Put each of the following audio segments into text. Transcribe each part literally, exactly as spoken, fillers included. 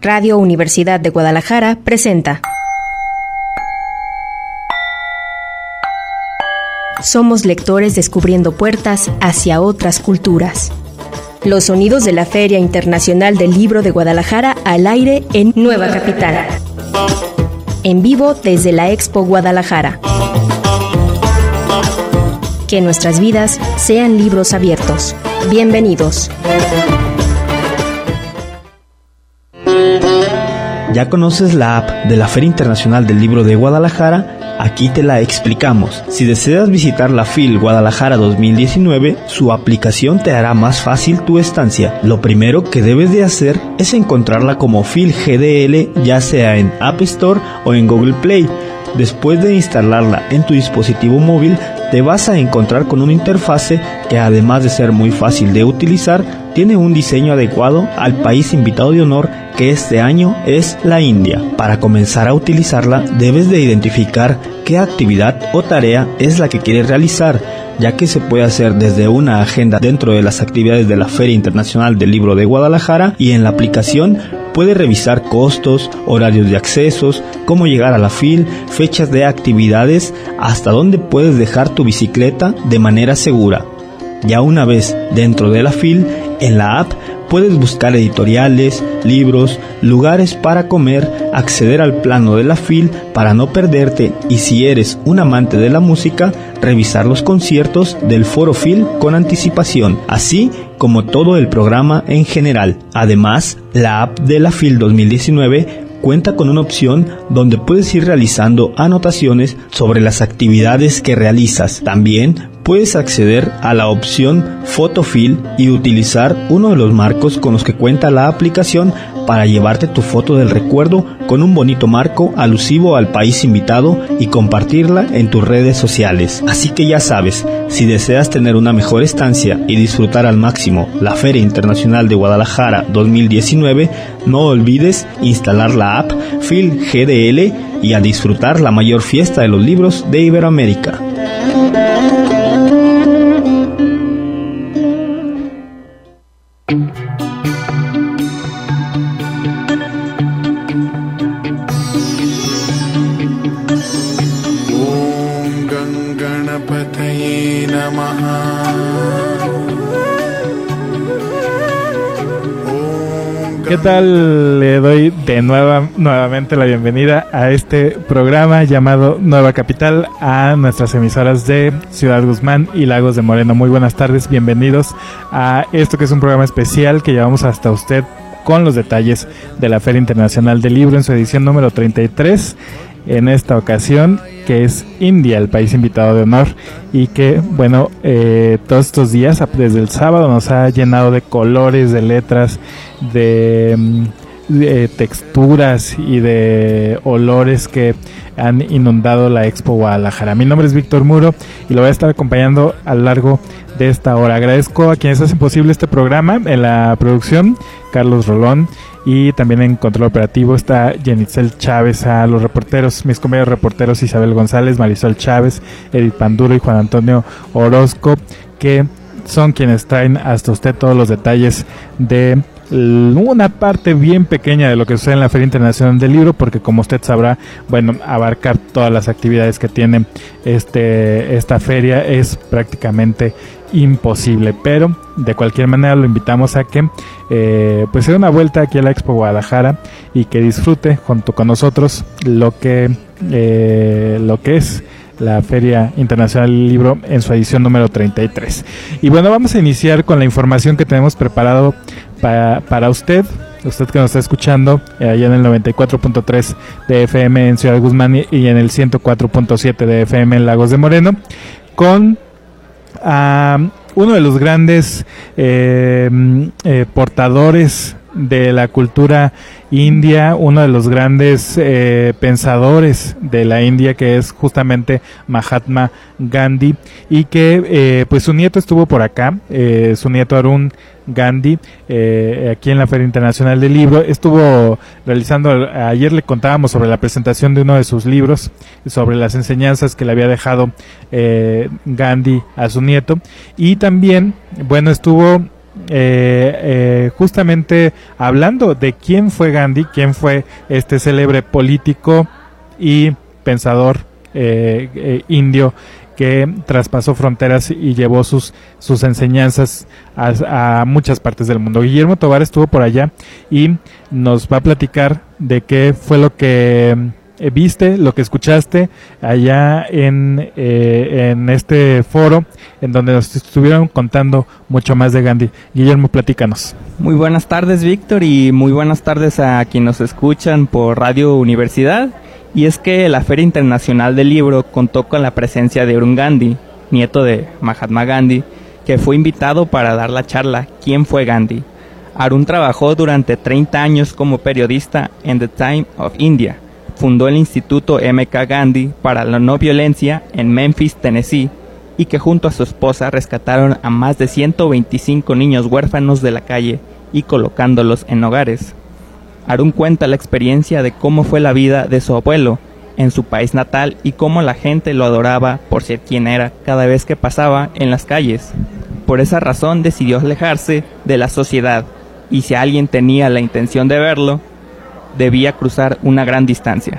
Radio Universidad de Guadalajara presenta Somos lectores descubriendo puertas hacia otras culturas. Los sonidos de la Feria Internacional del Libro de Guadalajara al aire en Nueva Capital. En vivo desde la Expo Guadalajara. Que nuestras vidas sean libros abiertos. Bienvenidos. ¿Ya conoces la app de la Feria Internacional del Libro de Guadalajara? Aquí te la explicamos. Si deseas visitar la F I L Guadalajara dos mil diecinueve, su aplicación te hará más fácil tu estancia. Lo primero que debes de hacer es encontrarla como F I L G D L, ya sea en App Store o en Google Play. Después de instalarla en tu dispositivo móvil, te vas a encontrar con una interfase que, además de ser muy fácil de utilizar, tiene un diseño adecuado al país invitado de honor, que este año es la India. Para comenzar a utilizarla, debes de identificar qué actividad o tarea es la que quieres realizar, ya que se puede hacer desde una agenda dentro de las actividades de la Feria Internacional del Libro de Guadalajara, y en la aplicación puedes revisar costos, horarios de accesos, cómo llegar a la F I L, fechas de actividades, hasta dónde puedes dejar tu bicicleta de manera segura. Ya una vez dentro de la F I L, en la app puedes buscar editoriales, libros, lugares para comer, acceder al plano de la F I L para no perderte, y si eres un amante de la música, revisar los conciertos del Foro F I L con anticipación, así como todo el programa en general. Además, la app de la F I L dos mil diecinueve cuenta con una opción donde puedes ir realizando anotaciones sobre las actividades que realizas. También puedes acceder a la opción Photo F I L y utilizar uno de los marcos con los que cuenta la aplicación para llevarte tu foto del recuerdo con un bonito marco alusivo al país invitado y compartirla en tus redes sociales. Así que ya sabes, si deseas tener una mejor estancia y disfrutar al máximo la Feria Internacional de Guadalajara dos mil diecinueve, no olvides instalar la app F I L G D L y a disfrutar la mayor fiesta de los libros de Iberoamérica. ¿Qué tal? Le doy de nueva, nuevamente la bienvenida a este programa llamado Nueva Capital, a nuestras emisoras de Ciudad Guzmán y Lagos de Moreno. Muy buenas tardes, bienvenidos a esto que es un programa especial que llevamos hasta usted con los detalles de la Feria Internacional del Libro en su edición número treinta y tres. En esta ocasión, que es India, el país invitado de honor, y que, bueno, eh, todos estos días, desde el sábado, nos ha llenado de colores, de letras, de, de texturas y de olores que han inundado la Expo Guadalajara. Mi nombre es Víctor Muro y lo voy a estar acompañando a lo largo de esta hora. Agradezco a quienes hacen posible este programa. En la producción, Carlos Rolón, y también en control operativo está Jenitzel Chávez. A los reporteros, mis compañeros reporteros Isabel González, Marisol Chávez, Edith Panduro y Juan Antonio Orozco, que son quienes traen hasta usted todos los detalles de una parte bien pequeña de lo que sucede en la Feria Internacional del Libro, porque como usted sabrá, bueno, abarcar todas las actividades que tiene este esta feria es prácticamente imposible, pero de cualquier manera lo invitamos a que eh, pues se dé una vuelta aquí a la Expo Guadalajara y que disfrute junto con nosotros lo que eh, lo que es la Feria Internacional del Libro en su edición número treinta y tres. Y bueno, vamos a iniciar con la información que tenemos preparado para, para usted, usted que nos está escuchando eh, allá en el noventa y cuatro punto tres de F M en Ciudad Guzmán y, y en el ciento cuatro punto siete de F M en Lagos de Moreno, con uh, uno de los grandes eh, eh, portadores de la cultura india, uno de los grandes eh, pensadores de la India, que es justamente Mahatma Gandhi, y que eh, pues su nieto estuvo por acá, eh, su nieto Arun Gandhi, eh, aquí en la Feria Internacional del Libro. Estuvo realizando, ayer le contábamos sobre la presentación de uno de sus libros, sobre las enseñanzas que le había dejado eh, Gandhi a su nieto, y también, bueno, estuvo eh, eh, justamente hablando de quién fue Gandhi, quién fue este célebre político y pensador eh, eh, indio que traspasó fronteras y llevó sus, sus enseñanzas a, a muchas partes del mundo. Guillermo Tovar estuvo por allá y nos va a platicar de qué fue lo que eh, viste, lo que escuchaste allá en, eh, en este foro, en donde nos estuvieron contando mucho más de Gandhi. Guillermo, platícanos. Muy buenas tardes, Víctor, y muy buenas tardes a quienes nos escuchan por Radio Universidad. Y es que la Feria Internacional del Libro contó con la presencia de Arun Gandhi, nieto de Mahatma Gandhi, que fue invitado para dar la charla ¿Quién fue Gandhi? Arun trabajó durante treinta años como periodista en The Times of India. Fundó el Instituto M K Gandhi para la no violencia en Memphis, Tennessee, y que junto a su esposa rescataron a más de ciento veinticinco niños huérfanos de la calle y colocándolos en hogares. Arun cuenta la experiencia de cómo fue la vida de su abuelo en su país natal y cómo la gente lo adoraba por ser quien era cada vez que pasaba en las calles. Por esa razón decidió alejarse de la sociedad, y si alguien tenía la intención de verlo, debía cruzar una gran distancia.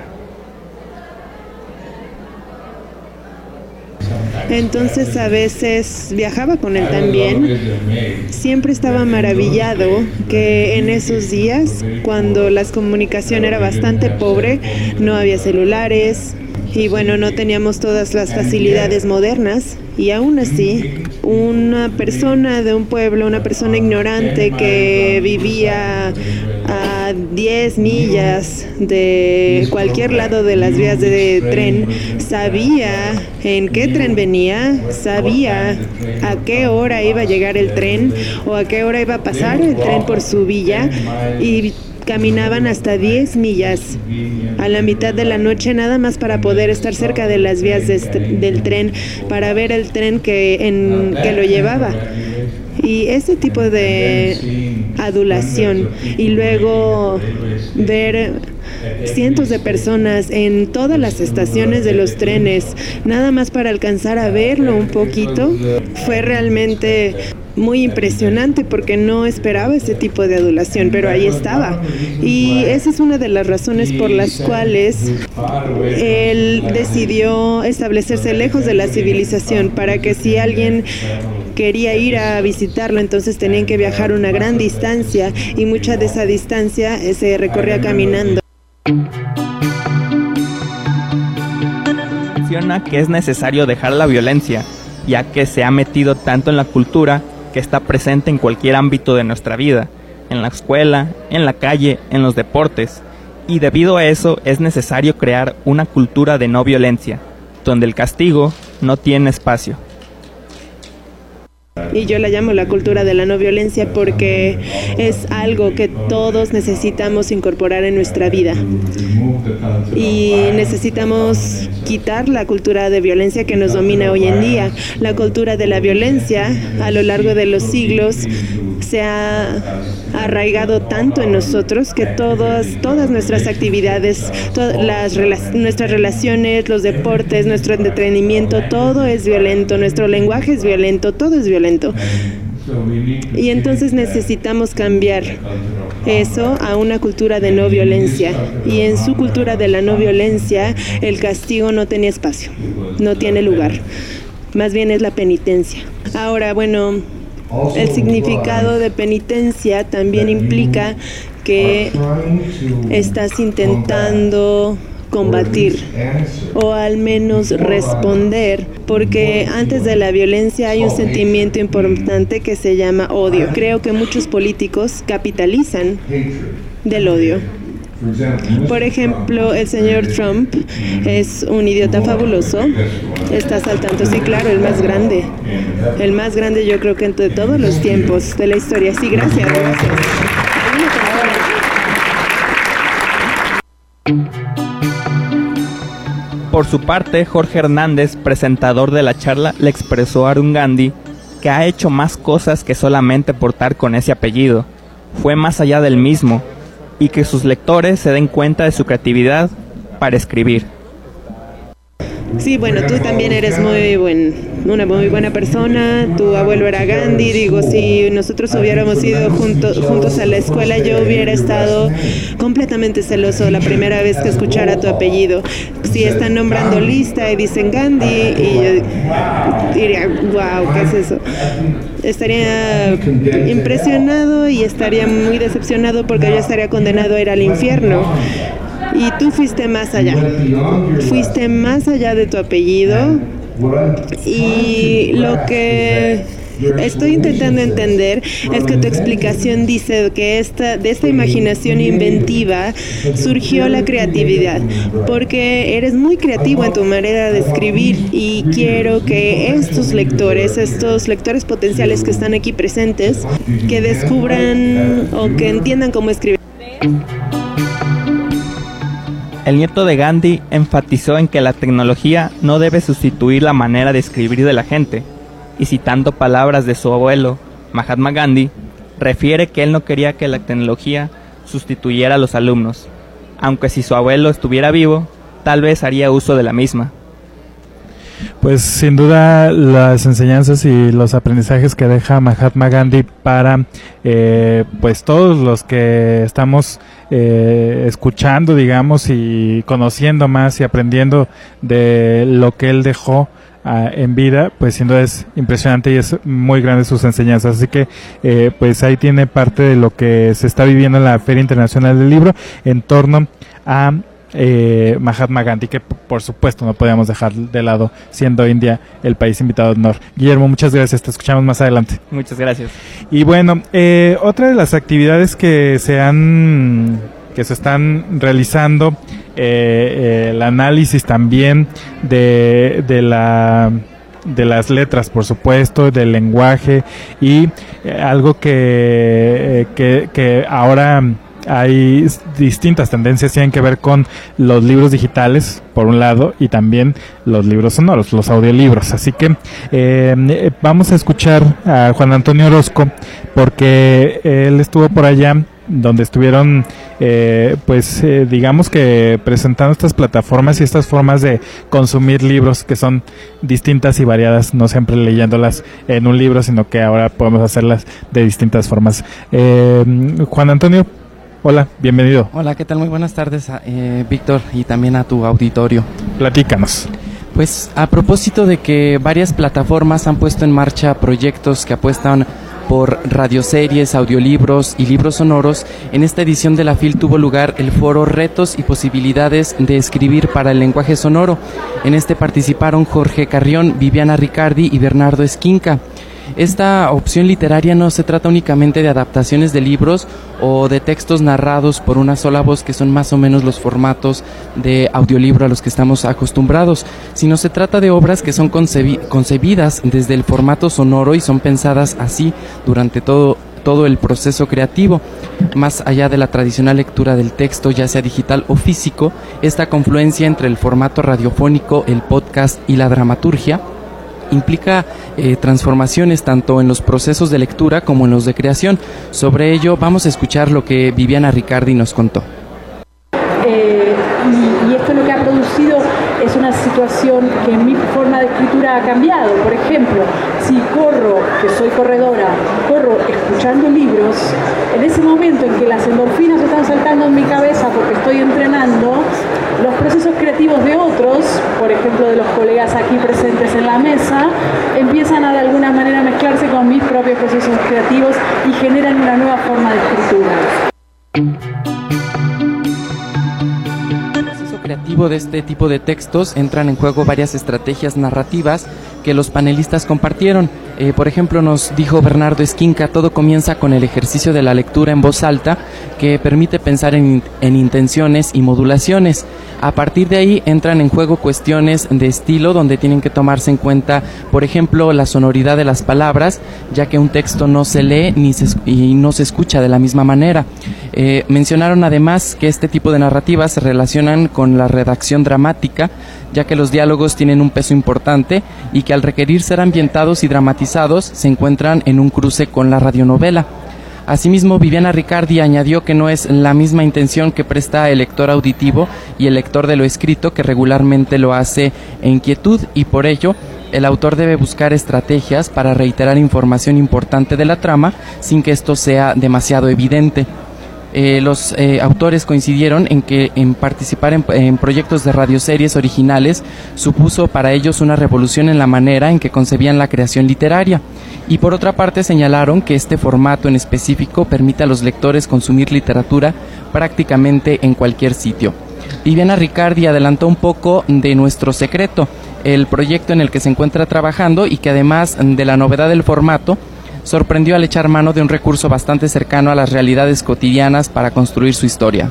Entonces a veces viajaba con él también. Siempre estaba maravillado que en esos días, cuando la comunicación era bastante pobre, no había celulares y bueno, no teníamos todas las facilidades modernas, y aún así una persona de un pueblo, una persona ignorante que vivía a diez millas de cualquier lado de las vías de tren, sabía en qué tren venía, sabía a qué hora iba a llegar el tren o a qué hora iba a pasar el tren por su villa, y caminaban hasta diez millas a la mitad de la noche nada más para poder estar cerca de las vías de este, del tren, para ver el tren que, en, que lo llevaba. Y ese tipo de adulación, y luego ver cientos de personas en todas las estaciones de los trenes, nada más para alcanzar a verlo un poquito, fue realmente muy impresionante porque no esperaba ese tipo de adulación, pero ahí estaba. Y esa es una de las razones por las cuales él decidió establecerse lejos de la civilización, para que si alguien quería ir a visitarlo, entonces tenían que viajar una gran distancia, y mucha de esa distancia se recorría caminando. Menciona que es necesario dejar la violencia, ya que se ha metido tanto en la cultura que está presente en cualquier ámbito de nuestra vida, en la escuela, en la calle, en los deportes, y debido a eso es necesario crear una cultura de no violencia, donde el castigo no tiene espacio. Y yo la llamo la cultura de la no violencia porque es algo que todos necesitamos incorporar en nuestra vida. Y necesitamos quitar la cultura de violencia que nos domina hoy en día. La cultura de la violencia a lo largo de los siglos se ha arraigado tanto en nosotros que todas, todas nuestras actividades, todas las nuestras relaciones, los deportes, nuestro entretenimiento, todo es violento, nuestro lenguaje es violento, todo es violento. Y entonces necesitamos cambiar eso a una cultura de no violencia. Y en su cultura de la no violencia, el castigo no tenía espacio, no tiene lugar. Más bien es la penitencia. Ahora, bueno, el significado de penitencia también implica que estás intentando combatir o al menos responder, porque antes de la violencia hay un sentimiento importante que se llama odio. Creo que muchos políticos capitalizan del odio. Por ejemplo, el señor Trump es un idiota fabuloso. ¿Estás al tanto? Sí, claro, el más grande. El más grande yo creo que entre todos los tiempos de la historia. Sí, gracias, gracias. Por su parte, Jorge Hernández, presentador de la charla, le expresó a Arun Gandhi que ha hecho más cosas que solamente portar con ese apellido. Fue más allá del mismo, y que sus lectores se den cuenta de su creatividad para escribir. Sí, bueno, tú también eres muy buen, una muy buena persona, tu abuelo era Gandhi, digo, si nosotros hubiéramos ido junto, juntos a la escuela, yo hubiera estado completamente celoso la primera vez que escuchara tu apellido. Si están nombrando lista y dicen Gandhi, y yo diría, wow, ¿qué es eso? Estaría impresionado y estaría muy decepcionado porque yo estaría condenado a ir al infierno. Y tú fuiste más allá, fuiste más allá de tu apellido, y lo que estoy intentando entender es que tu explicación dice que esta, de esta imaginación inventiva surgió la creatividad, porque eres muy creativo en tu manera de escribir, y quiero que estos lectores, estos lectores potenciales que están aquí presentes, que descubran o que entiendan cómo escribir. El nieto de Gandhi enfatizó en que la tecnología no debe sustituir la manera de escribir de la gente, y citando palabras de su abuelo, Mahatma Gandhi, refiere que él no quería que la tecnología sustituyera a los alumnos, aunque si su abuelo estuviera vivo, tal vez haría uso de la misma. Pues sin duda las enseñanzas y los aprendizajes que deja Mahatma Gandhi para eh, pues todos los que estamos eh, escuchando, digamos, y conociendo más y aprendiendo de lo que él dejó uh, en vida, pues sin duda es impresionante y es muy grande sus enseñanzas. Así que eh, pues ahí tiene parte de lo que se está viviendo en la Feria Internacional del Libro en torno a Eh, Mahatma Gandhi, que p- por supuesto no podíamos dejar de lado, siendo India el país invitado de honor. Guillermo, muchas gracias, te escuchamos más adelante. Muchas gracias. Y bueno, eh, otra de las actividades que se han que se están realizando, eh, eh, el análisis también de, de la de las letras, por supuesto, del lenguaje, y eh, algo que, eh, que que ahora hay distintas tendencias, tienen que ver con los libros digitales, por un lado, y también los libros sonoros, los audiolibros. Así que eh, vamos a escuchar a Juan Antonio Orozco, porque él estuvo por allá, donde estuvieron, eh, pues, eh, digamos que presentando estas plataformas y estas formas de consumir libros que son distintas y variadas, no siempre leyéndolas en un libro, sino que ahora podemos hacerlas de distintas formas. Eh, Juan Antonio, hola, bienvenido. Hola, ¿qué tal? Muy buenas tardes, eh, Víctor, y también a tu auditorio. Platícanos. Pues a propósito de que varias plataformas han puesto en marcha proyectos que apuestan por radioseries, audiolibros y libros sonoros, en esta edición de la F I L tuvo lugar el foro Retos y Posibilidades de Escribir para el Lenguaje Sonoro. En este participaron Jorge Carrión, Viviana Ricardi y Bernardo Esquinca. Esta opción literaria no se trata únicamente de adaptaciones de libros o de textos narrados por una sola voz, que son más o menos los formatos de audiolibro a los que estamos acostumbrados, sino se trata de obras que son concebi- concebidas desde el formato sonoro y son pensadas así durante todo, todo el proceso creativo. Más allá de la tradicional lectura del texto, ya sea digital o físico, esta confluencia entre el formato radiofónico, el podcast y la dramaturgia implica eh, transformaciones tanto en los procesos de lectura como en los de creación. Sobre ello vamos a escuchar lo que Viviana Ricardi nos contó. Eh, y, y esto lo que ha producido es una situación que en mi forma de escritura ha cambiado. Por ejemplo, si corro, que soy corredora, corro escuchando libros, en ese momento en que las endorfinas están saltando en mi cabeza porque estoy entrenando, los procesos creativos de otros, por ejemplo de los colegas aquí presentes en la mesa, empiezan a de alguna manera mezclarse con mis propios procesos creativos y generan una nueva forma de escritura. Creativo de este tipo de textos entran en juego varias estrategias narrativas que los panelistas compartieron. Eh, por ejemplo, nos dijo Bernardo Esquinca, todo comienza con el ejercicio de la lectura en voz alta, que permite pensar en, en intenciones y modulaciones. A partir de ahí entran en juego cuestiones de estilo, donde tienen que tomarse en cuenta, por ejemplo, la sonoridad de las palabras, ya que un texto no se lee ni se, y no se escucha de la misma manera. Eh, mencionaron además que este tipo de narrativas se relacionan con la redacción dramática, ya que los diálogos tienen un peso importante y que al requerir ser ambientados y dramatizados se encuentran en un cruce con la radionovela. Asimismo, Viviana Riccardi añadió que no es la misma intención que presta el lector auditivo y el lector de lo escrito, que regularmente lo hace en quietud, y por ello el autor debe buscar estrategias para reiterar información importante de la trama sin que esto sea demasiado evidente. Eh, los eh, autores coincidieron en que en participar en, en proyectos de radioseries originales supuso para ellos una revolución en la manera en que concebían la creación literaria, y por otra parte señalaron que este formato en específico permite a los lectores consumir literatura prácticamente en cualquier sitio. Viviana Riccardi adelantó un poco de Nuestro Secreto, el proyecto en el que se encuentra trabajando, y que además de la novedad del formato, sorprendió al echar mano de un recurso bastante cercano a las realidades cotidianas para construir su historia.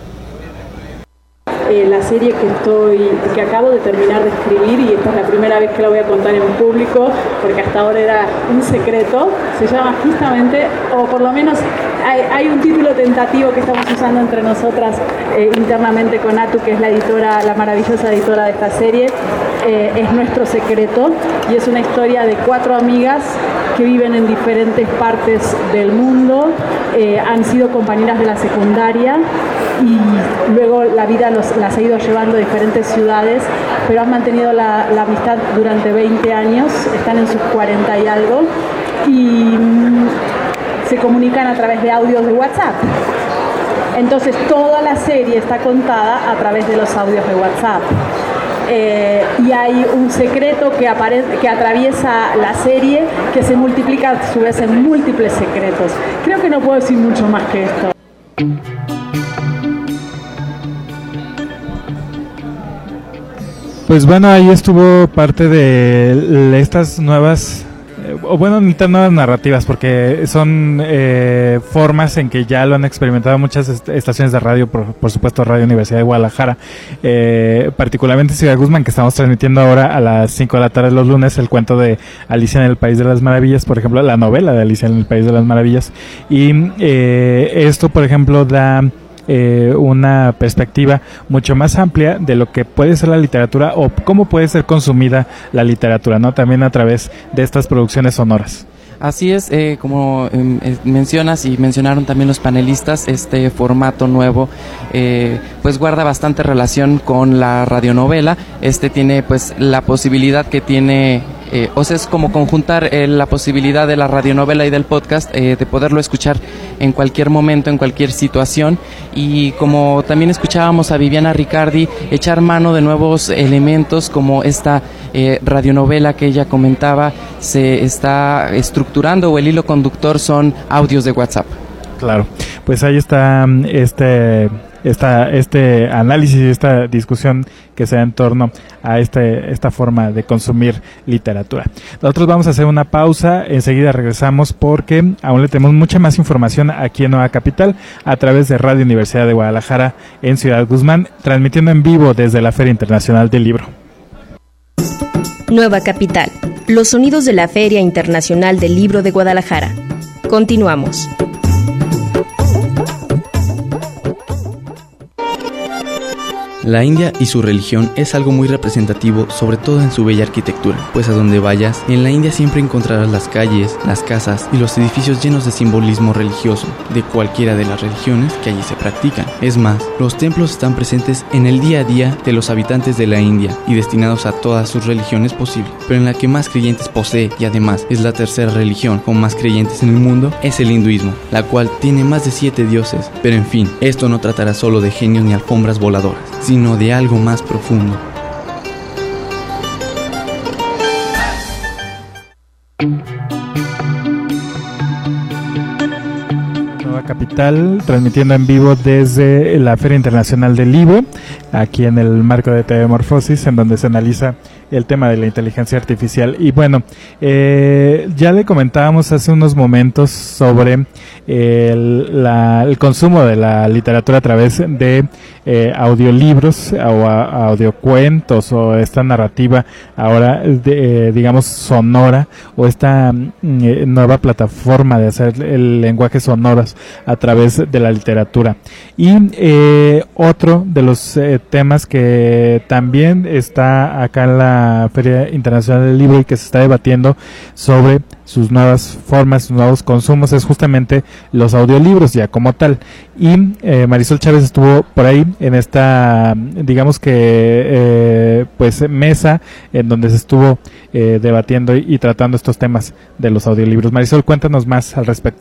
Eh, la serie que estoy, que acabo de terminar de escribir, y esta es la primera vez que la voy a contar en público, porque hasta ahora era un secreto, se llama justamente, o por lo menos hay, hay un título tentativo que estamos usando entre nosotras eh, internamente con Atu, que es la editora, la maravillosa editora de esta serie, eh, es Nuestro Secreto, y es una historia de cuatro amigas que viven en diferentes partes del mundo, eh, han sido compañeras de la secundaria, y luego la vida los, las ha ido llevando a diferentes ciudades, pero han mantenido la, la amistad durante veinte años, están en sus cuarenta y algo, y mm, se comunican a través de audios de WhatsApp. Entonces toda la serie está contada a través de los audios de WhatsApp. Eh, y hay un secreto que, aparece, que atraviesa la serie, que se multiplica a su vez en múltiples secretos. Creo que no puedo decir mucho más que esto. Pues bueno, ahí estuvo parte de estas nuevas, eh, o bueno, ni tan nuevas narrativas, porque son eh, formas en que ya lo han experimentado muchas est- estaciones de radio, por, por supuesto Radio Universidad de Guadalajara, eh, particularmente Ciudad Guzmán, que estamos transmitiendo ahora a las cinco de la tarde los lunes el cuento de Alicia en el País de las Maravillas, por ejemplo, la novela de Alicia en el País de las Maravillas, y eh, esto, por ejemplo, da Eh, una perspectiva mucho más amplia de lo que puede ser la literatura o cómo puede ser consumida la literatura, ¿no? También a través de estas producciones sonoras. Así es, eh, como eh, mencionas y mencionaron también los panelistas, este formato nuevo eh, pues guarda bastante relación con la radionovela. Este tiene pues la posibilidad que tiene, eh, o sea, es como conjuntar eh, la posibilidad de la radionovela y del podcast, eh, de poderlo escuchar en cualquier momento, en cualquier situación, y como también escuchábamos a Viviana Riccardi, echar mano de nuevos elementos como esta eh, radionovela que ella comentaba, se está estructurando, o el hilo conductor son audios de WhatsApp. Claro, pues ahí está este esta este análisis, esta discusión que se da en torno a este esta forma de consumir literatura. Nosotros vamos a hacer una pausa, enseguida regresamos porque aún le tenemos mucha más información aquí en Nueva Capital a través de Radio Universidad de Guadalajara en Ciudad Guzmán, transmitiendo en vivo desde la Feria Internacional del Libro. Nueva Capital, los sonidos de la Feria Internacional del Libro de Guadalajara. Continuamos. La India y su religión es algo muy representativo, sobre todo en su bella arquitectura, pues a donde vayas, en la India siempre encontrarás las calles, las casas y los edificios llenos de simbolismo religioso, de cualquiera de las religiones que allí se practican. Es más, los templos están presentes en el día a día de los habitantes de la India y destinados a todas sus religiones posibles, pero en la que más creyentes posee y además es la tercera religión con más creyentes en el mundo es el hinduismo, la cual tiene más de siete dioses. Pero en fin, esto no tratará solo de genios ni alfombras voladoras, sino de algo más profundo. Nueva Capital, transmitiendo en vivo desde la Feria Internacional del Libro, aquí en el marco de Telemorfosis, en donde se analiza el tema de la inteligencia artificial. Y bueno, eh, ya le comentábamos hace unos momentos sobre el, la, el consumo de la literatura a través de eh, audiolibros o a, audiocuentos, o esta narrativa ahora de, eh, digamos sonora, o esta eh, nueva plataforma de hacer el lenguaje sonoros a través de la literatura. Y eh, otro de los eh, temas que también está acá en la Feria Internacional del Libro y que se está debatiendo sobre sus nuevas formas, sus nuevos consumos, es justamente los audiolibros ya como tal. Y eh, Marisol Chávez estuvo por ahí en esta, digamos que, eh, pues mesa en donde se estuvo eh, debatiendo y, y tratando estos temas de los audiolibros. Marisol, cuéntanos más al respecto.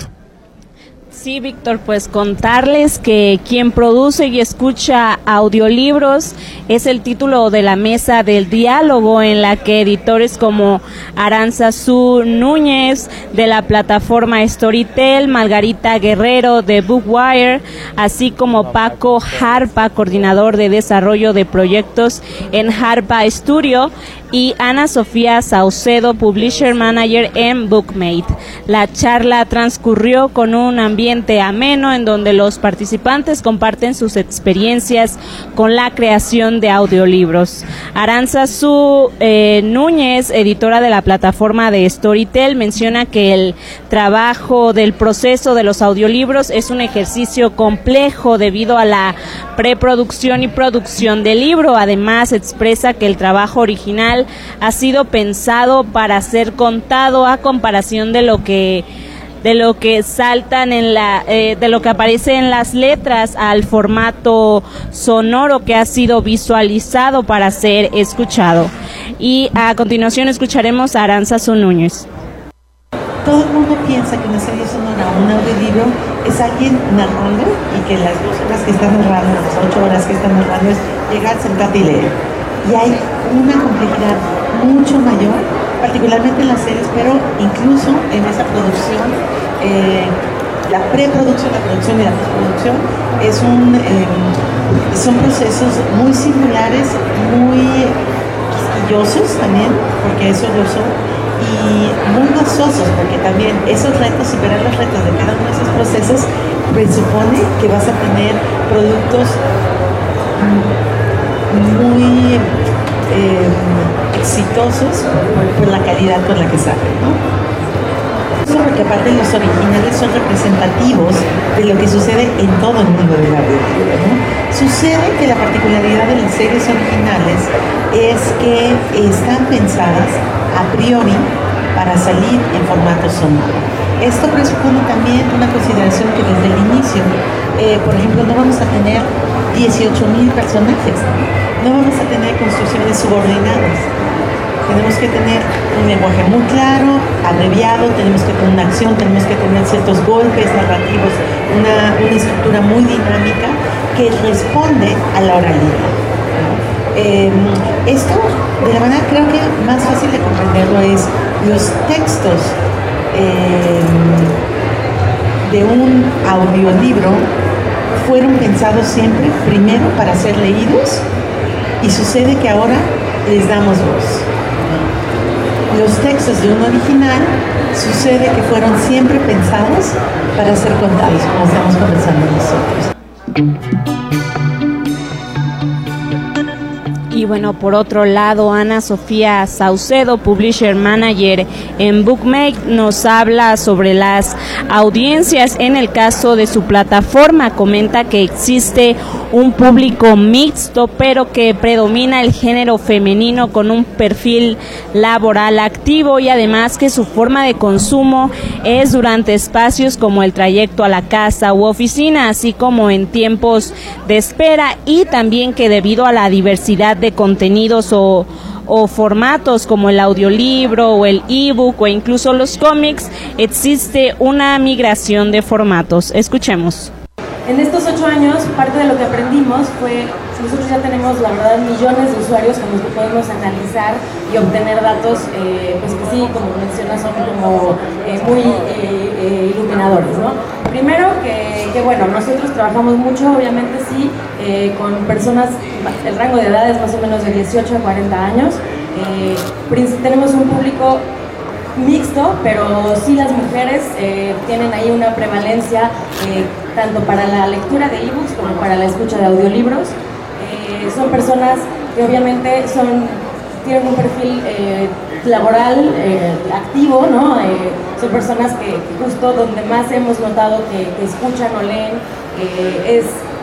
Sí, Víctor, pues contarles que quien produce y escucha audiolibros es el título de la mesa del diálogo, en la que editores como Aranzazú Núñez de la plataforma Storytel, Margarita Guerrero de Bookwire, así como Paco Harpa, coordinador de desarrollo de proyectos en Harpa Studio, y Ana Sofía Saucedo, Publisher Manager en Bookmate. La charla transcurrió con un ambiente ameno en donde los participantes comparten sus experiencias con la creación de audiolibros. Aranzazú eh, Núñez, editora de la plataforma de Storytel, menciona que el trabajo del proceso de los audiolibros es un ejercicio complejo debido a la preproducción y producción del libro. Además, expresa que el trabajo original ha sido pensado para ser contado, a comparación de lo que de lo que saltan en la eh, de lo que aparece en las letras, al formato sonoro que ha sido visualizado para ser escuchado. Y a continuación escucharemos a Aranzazú Núñez. Todo el mundo piensa que una serie sonora o un audiolibro es alguien narrando, y que las dos horas que están narrando, las ocho horas que están narrando, es llegar, sentarte y leer. Y hay una complejidad mucho mayor, particularmente en las series, pero incluso en esa producción, eh, la preproducción, la producción y la postproducción, es un, eh, son procesos muy singulares, muy quisquillosos también, porque eso yo soy, y muy gozosos, porque también esos retos, superar los retos de cada uno de esos procesos, presupone que vas a tener productos muy eh, exitosos por, por la calidad con la que salen, ¿no? Eso porque aparte los originales son representativos de lo que sucede en todo el mundo del audiolibro, ¿no? Sucede que la particularidad de las series originales es que están pensadas a priori para salir en formato sonoro. Esto presupone también una consideración que desde el inicio, eh, por ejemplo, no vamos a tener dieciocho mil personajes, no vamos a tener construcciones subordinadas. Tenemos que tener un lenguaje muy claro, abreviado, tenemos que tener una acción, tenemos que tener ciertos golpes narrativos, una, una estructura muy dinámica que responde a la oralidad. Eh, esto, de la manera creo que más fácil de comprenderlo, es los textos eh, de un audiolibro fueron pensados siempre primero para ser leídos, y sucede que ahora les damos voz. Los textos de un original sucede que fueron siempre pensados para ser contados, como estamos conversando nosotros. Y bueno, por otro lado, Ana Sofía Saucedo, Publisher Manager en Bookmate, nos habla sobre las audiencias en el caso de su plataforma. Comenta que existe un público mixto, pero que predomina el género femenino con un perfil laboral activo, y además que su forma de consumo es durante espacios como el trayecto a la casa u oficina, así como en tiempos de espera, y también que debido a la diversidad de contenidos o, o formatos como el audiolibro o el ebook o incluso los cómics, existe una migración de formatos. Escuchemos. En estos ocho años, parte de lo que aprendimos fue, nosotros ya tenemos, la verdad, millones de usuarios con los que podemos analizar y obtener datos, eh, pues que sí, como mencionas, son como eh, muy eh, eh, iluminadores, ¿no? Primero, que, que bueno, nosotros trabajamos mucho, obviamente sí, eh, con personas, el rango de edad es más o menos de dieciocho a cuarenta años, eh, tenemos un público mixto, pero sí las mujeres eh, tienen ahí una prevalencia eh, tanto para la lectura de ebooks como para la escucha de audiolibros. Eh, son personas que obviamente son, tienen un perfil eh, laboral eh, activo, ¿no? Eh, son personas que justo donde más hemos notado que, que escuchan o leen eh, es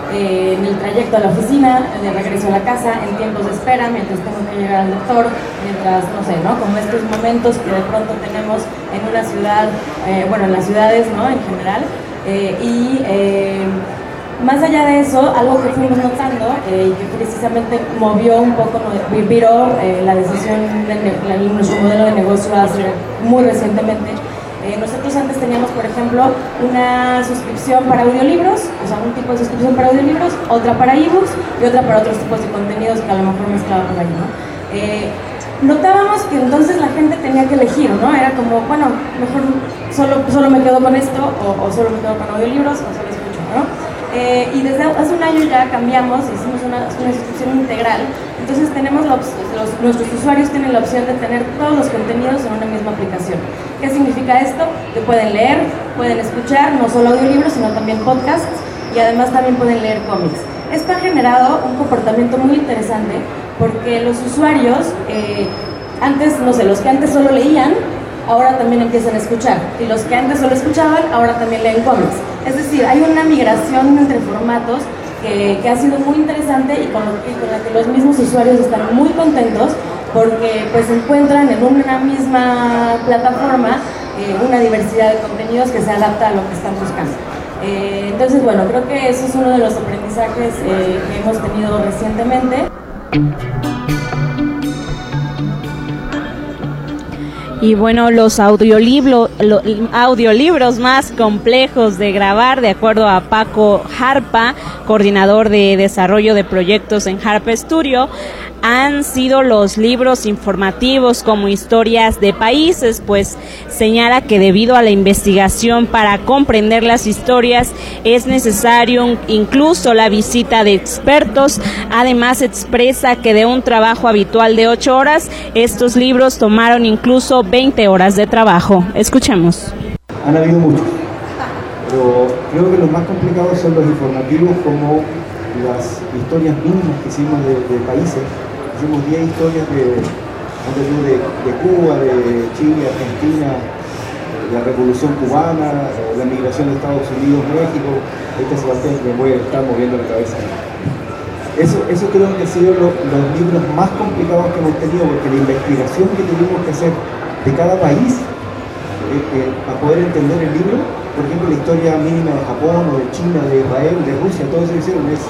eh, en el trayecto a la oficina, de regreso a la casa, en tiempos de espera, mientras tengo que llegar al doctor, mientras, no sé, ¿no? Como estos momentos que de pronto tenemos en una ciudad, eh, bueno, en las ciudades, ¿no? En general, eh, y eh, más allá de eso, algo que fuimos notando eh, y que precisamente movió un poco, viró eh, la decisión de ne- nuestro modelo de negocio hace muy recientemente. Eh, nosotros antes teníamos, por ejemplo, una suscripción para audiolibros, o sea, un tipo de suscripción para audiolibros, otra para ebooks y otra para otros tipos de contenidos que a lo mejor mezclaba por ahí, ¿no? Eh, notábamos que entonces la gente tenía que elegir, ¿no? Era como, bueno, mejor solo, solo me quedo con esto, o, o solo me quedo con audiolibros, o solo escucho, ¿no? Eh, y desde hace un año ya cambiamos, hicimos una, una suscripción integral, entonces tenemos la, los, nuestros usuarios tienen la opción de tener todos los contenidos en una misma aplicación. ¿Qué significa esto? Que pueden leer, pueden escuchar, no solo audiolibros, sino también podcasts, y además también pueden leer cómics. Esto ha generado un comportamiento muy interesante, porque los usuarios, eh, antes, no sé, los que antes solo leían, ahora también empiezan a escuchar, y los que antes solo escuchaban, ahora también leen cómics. Es decir, hay una migración entre formatos que, que ha sido muy interesante y con, lo, y con la que los mismos usuarios están muy contentos porque pues encuentran en una misma plataforma eh, una diversidad de contenidos que se adapta a lo que están buscando. Eh, entonces, bueno, creo que eso es uno de los aprendizajes eh, que hemos tenido recientemente. Y bueno, los audiolibro, lo, audiolibros más complejos de grabar, de acuerdo a Paco Harpa, coordinador de desarrollo de proyectos en Harpa Studio, han sido los libros informativos como historias de países, pues señala que debido a la investigación para comprender las historias es necesario incluso la visita de expertos. Además expresa que de un trabajo habitual de ocho horas, estos libros tomaron incluso veinte horas de trabajo. Escuchemos. Han habido muchos, pero creo que los más complicados son los informativos, como las historias mínimas que hicimos de, de países. Hicimos diez historias de, de, de Cuba, de Chile, Argentina, la Revolución Cubana, la migración de Estados Unidos, México. Este Sebastián me voy a estar moviendo la cabeza. Eso, eso creo que han sido lo, los libros más complicados que hemos tenido, porque la investigación que tuvimos que hacer de cada país eh, eh, para poder entender el libro, por ejemplo, la historia mínima de Japón, o de China, de Israel, de Rusia, todo eso hicieron es...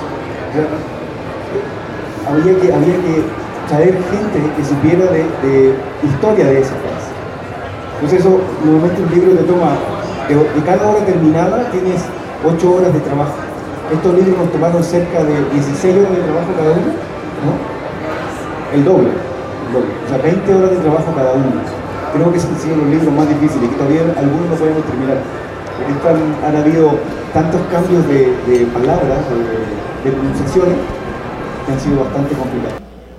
Había que, había que traer gente que supiera de, de historia de ese país. Entonces eso, normalmente un libro te toma, de, de cada hora terminada tienes ocho horas de trabajo. Estos libros nos tomaron cerca de dieciséis horas de trabajo cada uno, ¿no? El doble, el doble, o sea, veinte horas de trabajo cada uno. Creo que esos han sido los libros más difíciles, que todavía algunos no podemos terminar. Porque están, han habido tantos cambios de, de palabras, de, de pronunciaciones, que han sido bastante complicados.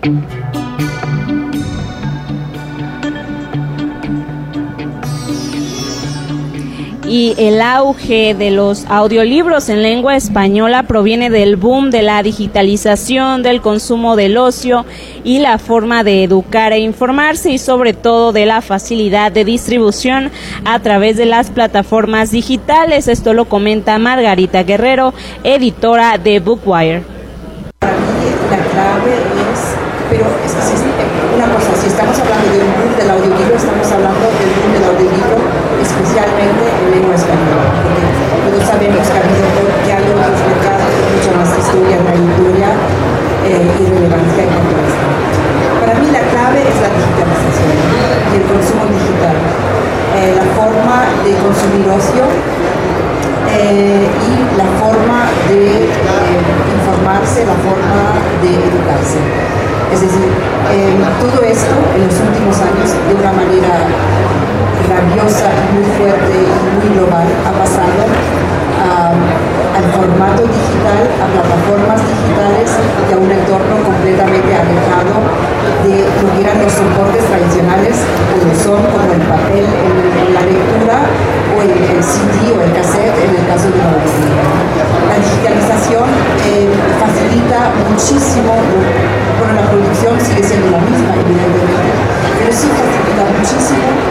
Y el auge de los audiolibros en lengua española proviene del boom de la digitalización, del consumo del ocio y la forma de educar e informarse, y sobre todo de la facilidad de distribución a través de las plataformas digitales. Esto lo comenta Margarita Guerrero, editora de Bookwire. La clave es, pero es que si, una cosa, si estamos hablando de un boom del audiolibro, estamos hablando del boom del audiolibro especialmente en lengua española, porque todos sabemos que, ha habido, que hay otros mercados de mucha más historia, trayectoria eh, y relevancia en cuanto a esto. Para mí la clave es la digitalización y el consumo digital, eh, la forma de consumir ocio eh, y la forma de eh, informarse, la forma de educarse. Es decir, eh, todo esto en los últimos años, de una manera rabiosa, muy fuerte y muy global, ha pasado a, al formato digital, a plataformas digitales y a un entorno completamente alejado de lo que eran los soportes tradicionales, que lo son, como el papel en, en la lectura, o el, el C D o el cassette en el caso de la audiolibro. La digitalización eh, facilita muchísimo, bueno, la producción sigue siendo la misma, evidentemente, pero sí facilita muchísimo la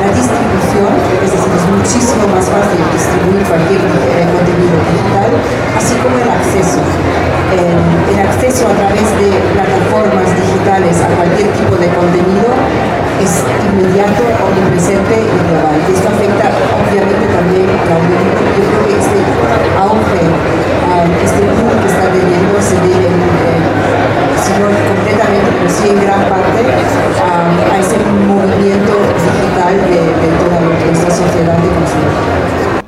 la distribución, es decir, es muchísimo más fácil distribuir cualquier eh, contenido digital, así como el acceso. Eh, el acceso a través de plataformas digitales a cualquier tipo de contenido es inmediato, omnipresente y global. Y esto afecta obviamente también la audiolibro. Yo creo que este auge, um, este boom que está teniendo se debe, eh, si no completamente, pero sí en gran parte, um, a ese movimiento digital de, de toda nuestra sociedad de consumo.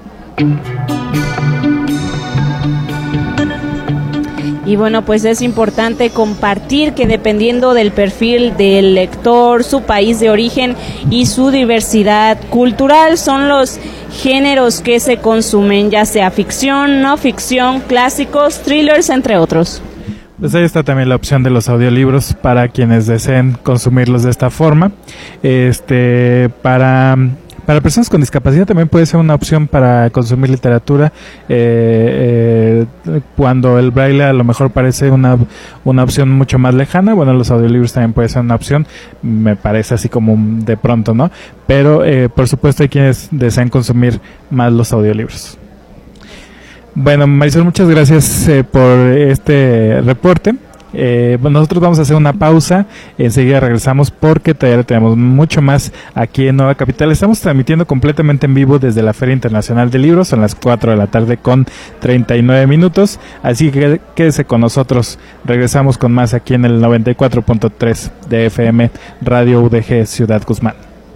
Y bueno, pues es importante compartir que dependiendo del perfil del lector, su país de origen y su diversidad cultural son los géneros que se consumen, ya sea ficción, no ficción, clásicos, thrillers, entre otros. Pues ahí está también la opción de los audiolibros para quienes deseen consumirlos de esta forma. Este, para... Para personas con discapacidad también puede ser una opción para consumir literatura eh, eh, cuando el braille a lo mejor parece una, una opción mucho más lejana. Bueno, los audiolibros también puede ser una opción, me parece así como de pronto, ¿no? Pero eh, por supuesto hay quienes desean consumir más los audiolibros. Bueno, Marisol, muchas gracias eh, por este reporte. Eh, bueno, nosotros vamos a hacer una pausa, enseguida regresamos porque todavía tenemos mucho más aquí en Nueva Capital. Estamos transmitiendo completamente en vivo desde la Feria Internacional del Libro, son las cuatro de la tarde con treinta y nueve minutos, así que quédese con nosotros. Regresamos con más aquí en el noventa y cuatro punto tres de F M Radio U D G Ciudad Guzmán.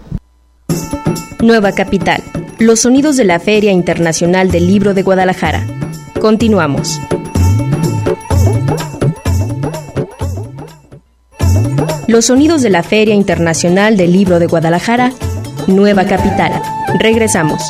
Nueva Capital, los sonidos de la Feria Internacional del Libro de Guadalajara. Continuamos. Los sonidos de la Feria Internacional del Libro de Guadalajara, Nueva Capital. Regresamos.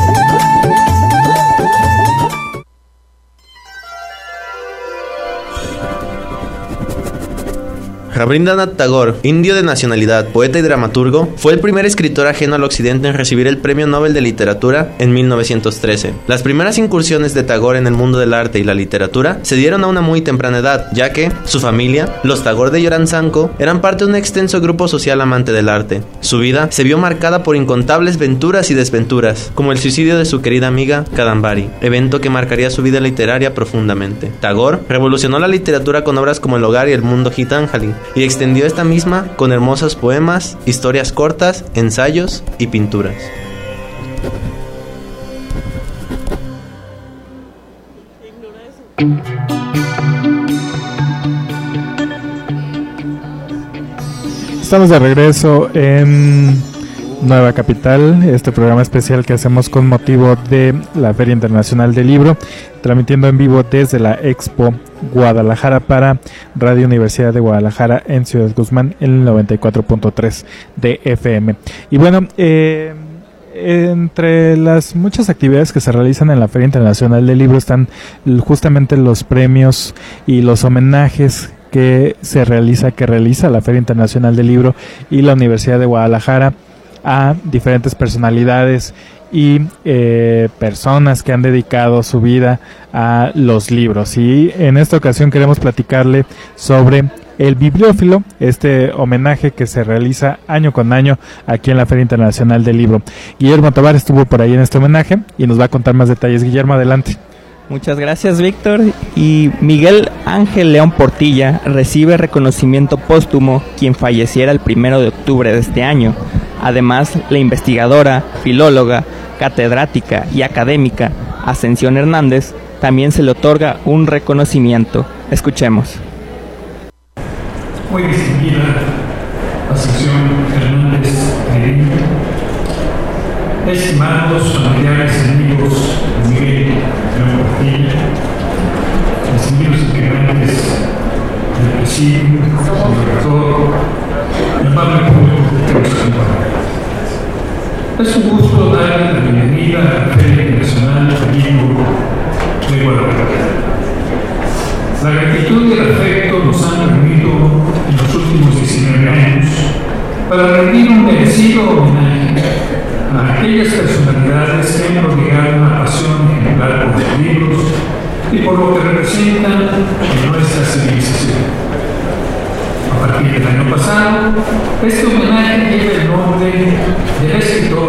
Rabindranath Tagore, indio de nacionalidad, poeta y dramaturgo, fue el primer escritor ajeno al occidente en recibir el Premio Nobel de Literatura en mil novecientos trece. Las primeras incursiones de Tagore en el mundo del arte y la literatura se dieron a una muy temprana edad, ya que su familia, los Tagore de Yoransanko, eran parte de un extenso grupo social amante del arte. Su vida se vio marcada por incontables venturas y desventuras, como el suicidio de su querida amiga Kadambari, evento que marcaría su vida literaria profundamente. Tagore revolucionó la literatura con obras como El hogar y El mundo Gitanjali, y extendió esta misma con hermosos poemas, historias cortas, ensayos y pinturas. Estamos de regreso en Nueva Capital, este programa especial que hacemos con motivo de la Feria Internacional del Libro, transmitiendo en vivo desde la Expo Guadalajara para Radio Universidad de Guadalajara en Ciudad Guzmán en el noventa y cuatro punto tres de F M. Y bueno, eh, entre las muchas actividades que se realizan en la Feria Internacional del Libro están justamente los premios y los homenajes que se realiza, que realiza la Feria Internacional del Libro y la Universidad de Guadalajara a diferentes personalidades y eh, personas que han dedicado su vida a los libros. Y en esta ocasión queremos platicarle sobre el Bibliófilo, este homenaje que se realiza año con año aquí en la Feria Internacional del Libro. Guillermo Tobar estuvo por ahí en este homenaje y nos va a contar más detalles. Guillermo, adelante. Muchas gracias, Víctor. Y Miguel Ángel León Portilla recibe reconocimiento póstumo, quien falleciera el primero de octubre de este año. Además, la investigadora, filóloga, catedrática y académica Ascensión Hernández también se le otorga un reconocimiento. Escuchemos. Muy distinguida Ascensión Hernández de estimados familiares y amigos de Miguel León Portilla, distinguidos integrantes del presidio, señor rector, el amable público que nos acompaña. Es un gusto darle la bienvenida a la Feria Internacional del Libro de Guadalajara. La gratitud y el afecto nos han reunido en los últimos diecinueve años para rendir un merecido homenaje a aquellas personalidades que han prodigado una pasión ejemplar por los libros y por lo que representan en nuestra civilización. A partir del año pasado, este homenaje lleva el nombre del escritor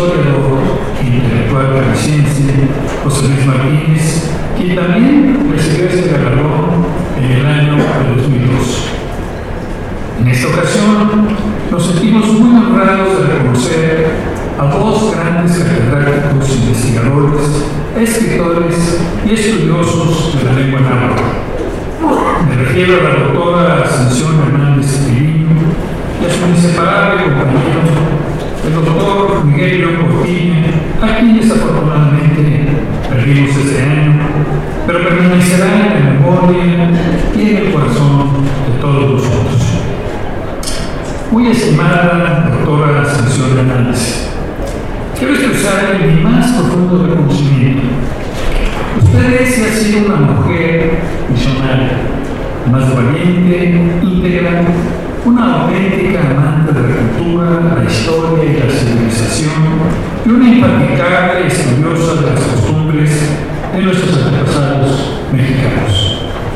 historiador e intelectual parisiense José Luis Martínez, quien también recibió este galardón en el año de dos mil dos. En esta ocasión nos sentimos muy honrados de reconocer a dos grandes catedráticos, investigadores, escritores y estudiosos de la lengua náhuatl. Me refiero a la doctora Ascensión Hernández Espiriño y a su inseparable compañero, el doctor Miguel León Portilla, a quien desafortunadamente perdimos este año, pero permanecerá en la memoria y en el corazón de todos nosotros. Muy estimada doctora Ascensión Hernández, quiero expresarle mi más profundo reconocimiento. Usted sí ha sido una mujer visionaria, más valiente, íntegra, una auténtica amante de la cultura, la historia y la civilización, y una impracticable estudiosa de las costumbres de nuestros antepasados mexicanos.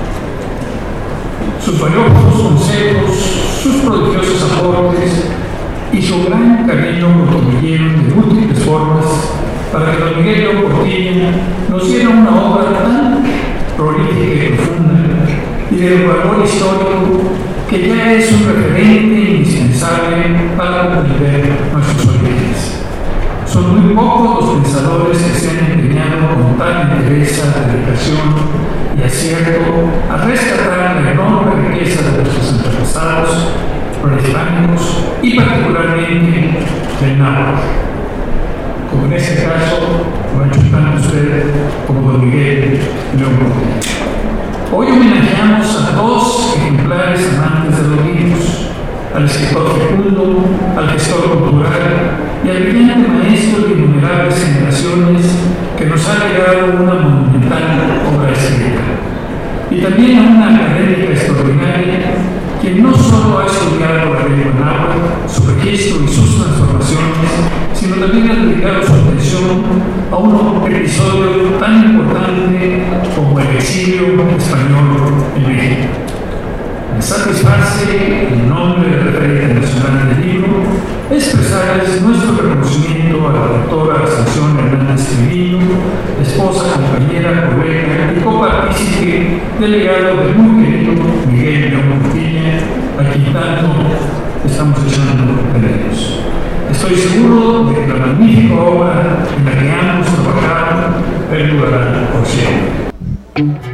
Sus valiosos consejos, sus prodigiosos aportes y su gran cariño contribuyeron de múltiples formas para que don Miguel León Portilla nos diera una obra tan prolífica y profunda y de valor histórico que ya es un referente indispensable para comprender nuestros orígenes. Son muy pocos los pensadores que se han empeñado con tal interés, dedicación y acierto a rescatar la enorme riqueza de nuestros antepasados prehispánicos y particularmente del náhuatl, como en este caso lo ha hecho tanto usted como don Miguel León Portilla. Hoy homenajeamos a dos ejemplares amantes de los libros, al escritor fecundo, al gestor cultural y al brillante maestro de innumerables generaciones que nos ha legado una monumental obra escrita. Y también a una académica extraordinaria quien no solo ha estudiado la lengua náhuatl, su registro y sus transformaciones, sino también ha dedicado su atención a un episodio tan importante como el exilio español en México. Me satisface, en nombre del referente nacional del libro, expresarles nuestro reconocimiento a la doctora Ascensión Hernández Espiriño, esposa, compañera, colega y copartícipe del legado del muy querido Miguel León Portilla, a quien tanto estamos echando pedazos. Estoy seguro de que la magnífica obra en la que ambos trabajaron perdurará por siempre.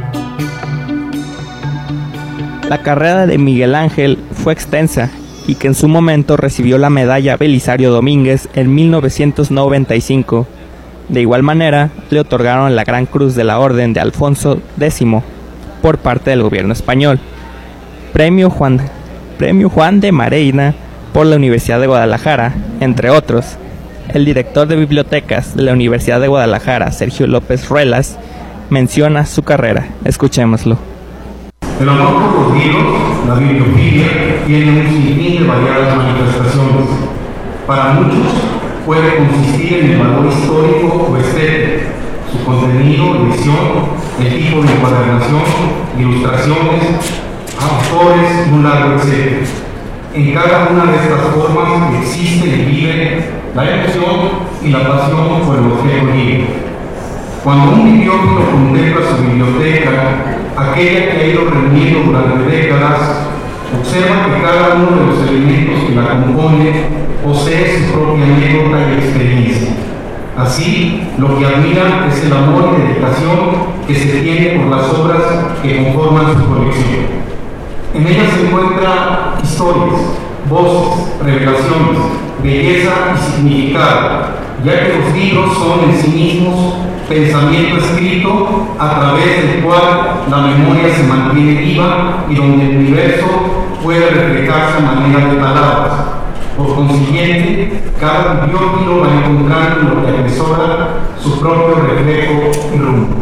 La carrera de Miguel Ángel fue extensa y que en su momento recibió la medalla Belisario Domínguez en mil novecientos noventa y cinco. De igual manera, le otorgaron la Gran Cruz de la Orden de Alfonso X por parte del gobierno español. Premio Juan, Premio Juan de Mareina por la Universidad de Guadalajara, entre otros. El director de bibliotecas de la Universidad de Guadalajara, Sergio López Ruelas, menciona su carrera. Escuchémoslo. El amor por los libros, la bibliofilia, tiene un sinfín de variadas manifestaciones. Para muchos puede consistir en el valor histórico o estético, su contenido, edición, el tipo de encuadernación, ilustraciones, autores y un largo etcétera. En cada una de estas formas existe y vive la emoción y la pasión por el objeto libro. Cuando un bibliófilo contempla su biblioteca, aquella que ha ido reuniendo durante décadas, observa que cada uno de los elementos que la compone posee su propia anécdota y experiencia. Así, lo que admira es el amor y dedicación que se tiene por las obras que conforman su colección. En ellas se encuentran historias, voces, revelaciones, belleza y significado, ya que los libros son en sí mismos pensamiento escrito a través del cual la memoria se mantiene viva y donde el universo puede reflejarse a manera de palabras. Por consiguiente, cada bibliófilo va encontrando en lo que atesora su propio reflejo y rumbo.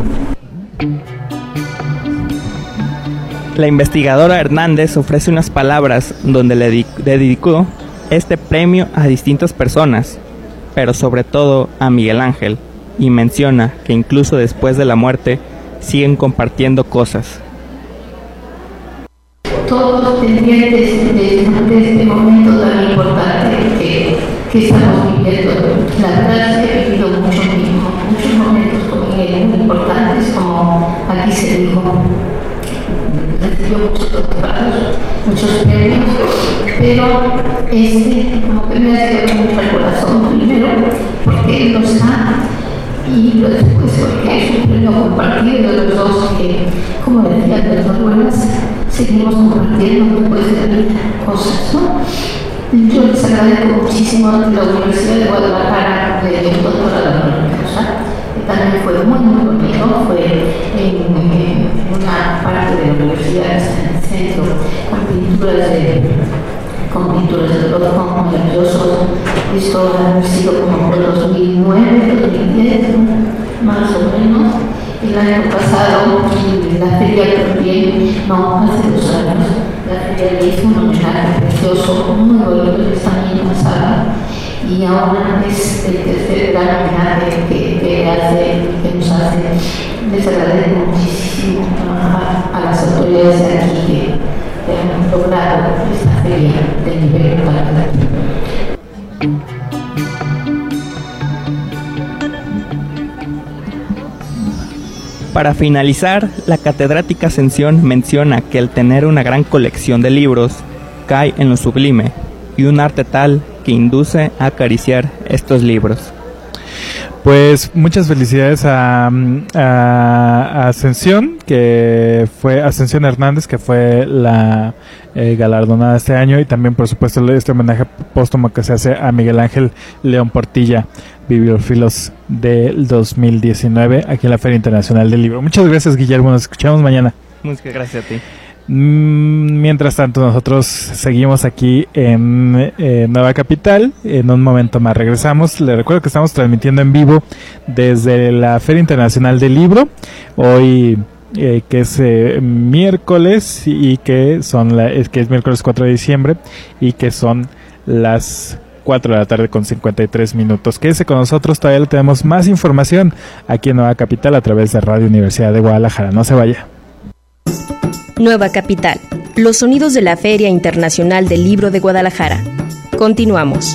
La investigadora Hernández ofrece unas palabras donde le dedicó este premio a distintas personas, pero sobre todo a Miguel Ángel, y menciona que incluso después de la muerte siguen compartiendo cosas. Todos pendientes de, de este momento tan importante que que estamos viviendo. La verdad es que he vivido mucho tiempo, muchos momentos con Miguel muy importantes, como aquí se dijo. Recibió muchos doctorados, muchos premios, pero este como que me ha llegado mucho al corazón, primero porque él los da y después porque es un premio compartido de los dos que, como decía, de las buenas seguimos compartiendo después de la vida cosas, ¿no? Yo les agradezco muchísimo a la Universidad de Guadalajara de un doctorado en causa, que también fue muy muy bonito, fue en, en una parte de la universidad, en el centro, con pinturas de con pinturas de Rodón maravillosos. Esto ha sido como por dos mil nueve, dos mil diez, más o menos. El año pasado, la feria también, no, hace dos años, la feria le hizo un homenaje precioso, muy bonito, esta misma sala. Y ahora es el tercer gran homenaje que, que, hace, que nos hace. Les agradezco muchísimo a, a las autoridades de aquí que, que han logrado esta feria de nivel internacional. Para finalizar, la catedrática Ascensión menciona que el tener una gran colección de libros cae en lo sublime y un arte tal que induce a acariciar estos libros. Pues muchas felicidades a, a, a Ascensión, que fue Ascensión Hernández, que fue la eh, galardonada este año, y también por supuesto este homenaje póstumo que se hace a Miguel Ángel León Portilla, Bibliofilos del dos mil diecinueve, aquí en la Feria Internacional del Libro. Muchas gracias, Guillermo, nos escuchamos mañana. Muchas gracias a ti. Mientras tanto, nosotros seguimos aquí en eh, Nueva Capital. En un momento más regresamos. Les recuerdo que estamos transmitiendo en vivo desde la Feria Internacional del Libro. Hoy, eh, que es eh, miércoles, y que son la, es que es miércoles cuatro de diciembre, y que son las cuatro de la tarde con cincuenta y tres minutos. Quédese con nosotros, todavía tenemos más información aquí en Nueva Capital a través de Radio Universidad de Guadalajara. No se vaya. Nueva Capital, los sonidos de la Feria Internacional del Libro de Guadalajara. Continuamos.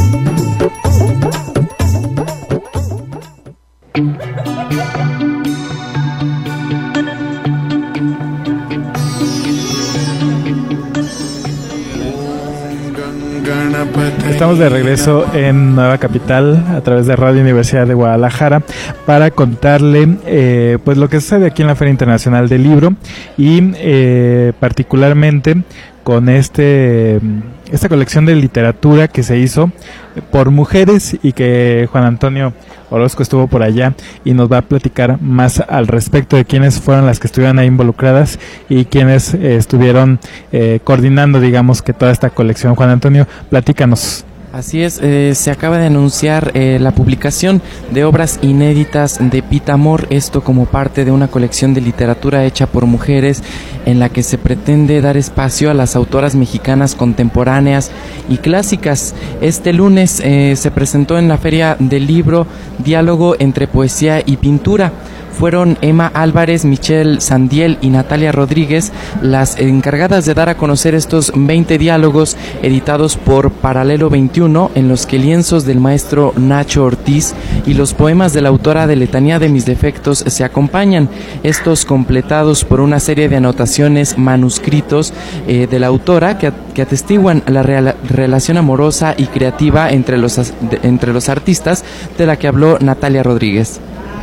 Estamos de regreso en Nueva Capital a través de Radio Universidad de Guadalajara para contarle eh, pues lo que sucede aquí en la Feria Internacional del Libro, y eh, particularmente con este esta colección de literatura que se hizo por mujeres, y que Juan Antonio Orozco estuvo por allá y nos va a platicar más al respecto de quiénes fueron las que estuvieron ahí involucradas y quiénes eh, estuvieron eh, coordinando, digamos, que toda esta colección. Juan Antonio, platícanos. Así es, eh, se acaba de anunciar eh, la publicación de obras inéditas de Pita Amor, esto como parte de una colección de literatura hecha por mujeres en la que se pretende dar espacio a las autoras mexicanas contemporáneas y clásicas. Este lunes eh, se presentó en la Feria del Libro Diálogo entre Poesía y Pintura. Fueron Emma Álvarez, Michelle Sandiel y Natalia Rodríguez las encargadas de dar a conocer estos veinte diálogos editados por Paralelo veintiuno, en los que lienzos del maestro Nacho Ortiz y los poemas de la autora de Letanía de mis defectos se acompañan, estos completados por una serie de anotaciones manuscritos eh, de la autora que, que atestiguan la real, relación amorosa y creativa entre los, de, entre los artistas, de la que habló Natalia Rodríguez.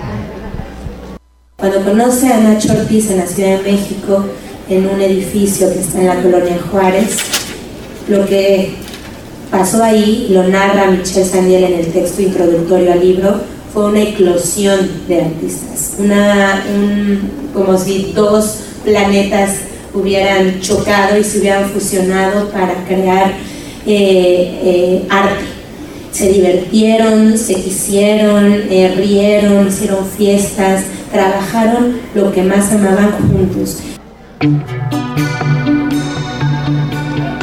Cuando conoce a Nacho Ortiz en la Ciudad de México, en un edificio que está en la colonia Juárez, lo que pasó ahí, lo narra Michelle Sandiel en el texto introductorio al libro, fue una eclosión de artistas, una, un, como si dos planetas hubieran chocado y se hubieran fusionado para crear eh, eh, arte. Se divirtieron, se quisieron, eh, rieron, hicieron fiestas, trabajaron lo que más amaban juntos.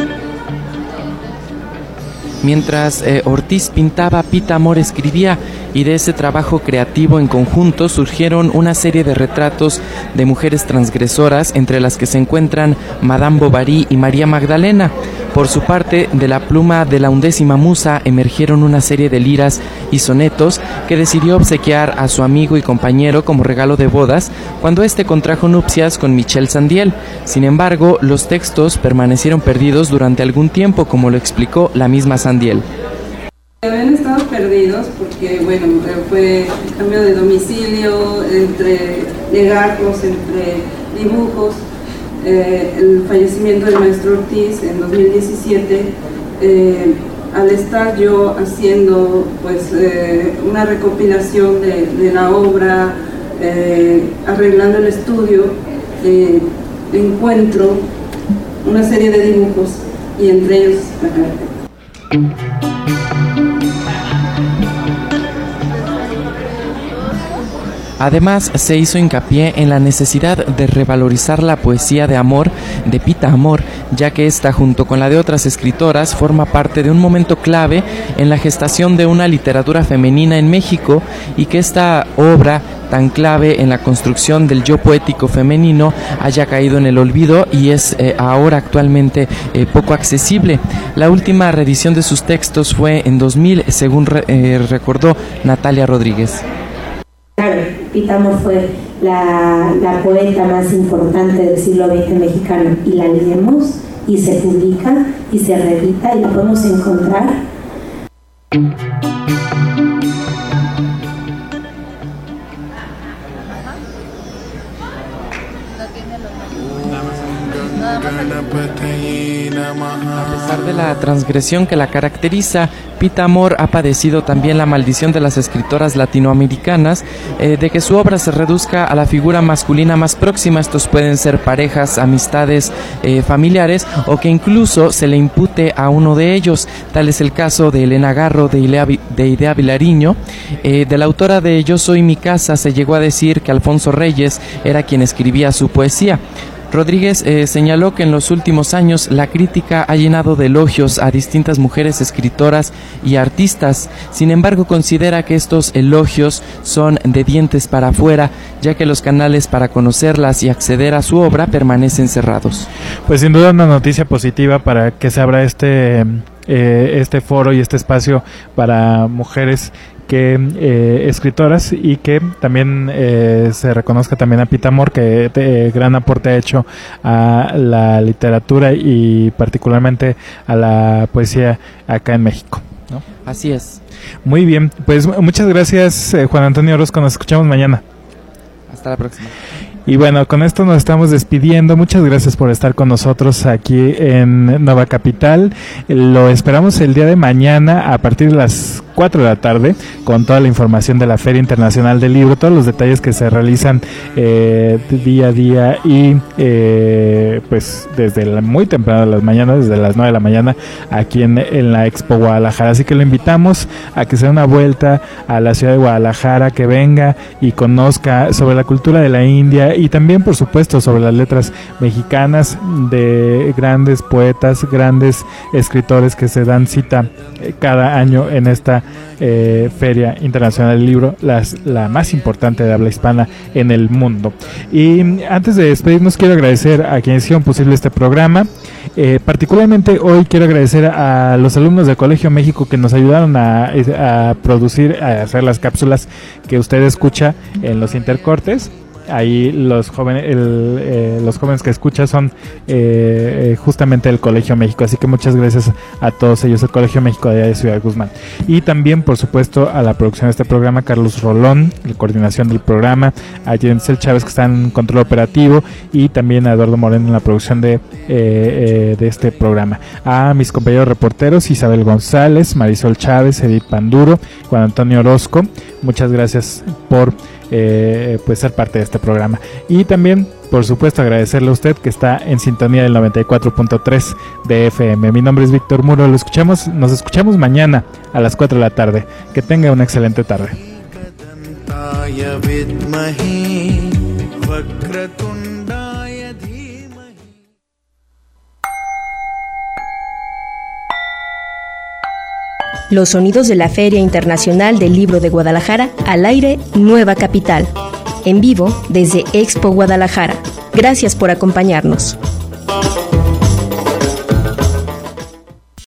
Mientras eh, Ortiz pintaba, Pita Amor escribía. y de ese trabajo creativo en conjunto surgieron una serie de retratos de mujeres transgresoras, entre las que se encuentran Madame Bovary y María Magdalena. Por su parte, de la pluma de la undécima musa emergieron una serie de liras y sonetos que decidió obsequiar a su amigo y compañero como regalo de bodas cuando éste contrajo nupcias con Michel Sandiel. Sin embargo, los textos permanecieron perdidos durante algún tiempo, como lo explicó la misma Sandiel. Habían estado perdidos porque, bueno, fue cambio de domicilio, entre legajos, entre dibujos. Eh, el fallecimiento del maestro Ortiz en dos mil diecisiete, eh, al estar yo haciendo pues eh, una recopilación de, de la obra, eh, arreglando el estudio, eh, encuentro una serie de dibujos y entre ellos la carta. Además, se hizo hincapié en la necesidad de revalorizar la poesía de amor de Pita Amor, ya que esta, junto con la de otras escritoras, forma parte de un momento clave en la gestación de una literatura femenina en México, y que esta obra tan clave en la construcción del yo poético femenino haya caído en el olvido y es eh, ahora actualmente eh, poco accesible. La última reedición de sus textos fue en dos mil, según re, eh, recordó Natalia Rodríguez. Claro, Pita Amor fue la, la poeta más importante del siglo veinte mexicano, y la leemos y se publica y se reedita y la podemos encontrar. A pesar de la transgresión que la caracteriza, Pita Amor ha padecido también la maldición de las escritoras latinoamericanas, eh, de que su obra se reduzca a la figura masculina más próxima. Estos pueden ser parejas, amistades, eh, familiares, o que incluso se le impute a uno de ellos. Tal es el caso de Elena Garro, de, Ilea, de Idea Vilariño. Eh, de la autora de Yo soy mi casa se llegó a decir que Alfonso Reyes era quien escribía su poesía. Rodríguez eh, señaló que en los últimos años la crítica ha llenado de elogios a distintas mujeres escritoras y artistas. Sin embargo, considera que estos elogios son de dientes para afuera, ya que los canales para conocerlas y acceder a su obra permanecen cerrados. Pues sin duda una noticia positiva para que se abra este, eh, este foro y este espacio para mujeres que eh, escritoras, y que también eh, se reconozca también a Pita Amor, que eh, gran aporte ha hecho a la literatura y particularmente a la poesía acá en México, ¿no? Así es. Muy bien, pues muchas gracias, eh, Juan Antonio Orozco, nos escuchamos mañana. Hasta la próxima. Y bueno, con esto nos estamos despidiendo. Muchas gracias por estar con nosotros aquí en Nueva Capital. Lo esperamos el día de mañana a partir de las cuatro de la tarde con toda la información de la Feria Internacional del Libro, todos los detalles que se realizan eh, día a día y eh, pues desde la, muy temprano de las mañanas, desde las nueve de la mañana aquí en, en la Expo Guadalajara. Así que lo invitamos a que se dé una vuelta a la ciudad de Guadalajara, que venga y conozca sobre la cultura de la India y también, por supuesto, sobre las letras mexicanas de grandes poetas, grandes escritores que se dan cita eh, cada año en esta eh, Feria Internacional del Libro, las, la más importante de habla hispana en el mundo. Y antes de despedirnos, quiero agradecer a quienes hicieron posible este programa. Eh, particularmente hoy quiero agradecer a los alumnos del Colegio México que nos ayudaron a, a producir, a hacer las cápsulas que usted escucha en los intercortes. Ahí los jóvenes, el, eh, los jóvenes que escuchan son eh, justamente el Colegio México, así que muchas gracias a todos ellos, el Colegio México de allá de Ciudad Guzmán. Y también, por supuesto, a la producción de este programa, Carlos Rolón, la coordinación del programa, a Jensel Chávez, que está en control operativo, y también a Eduardo Moreno en la producción de, eh, eh, de este programa. A mis compañeros reporteros, Isabel González, Marisol Chávez, Edith Panduro, Juan Antonio Orozco, muchas gracias por Eh, pues ser parte de este programa. Y también, por supuesto, agradecerle a usted que está en sintonía del noventa y cuatro punto tres de F M. Mi nombre es Víctor Muro. Lo escuchamos, nos escuchamos mañana a las cuatro de la tarde. Que tenga una excelente tarde. Los sonidos de la Feria Internacional del Libro de Guadalajara, al aire, Nueva Capital. En vivo desde Expo Guadalajara. Gracias por acompañarnos.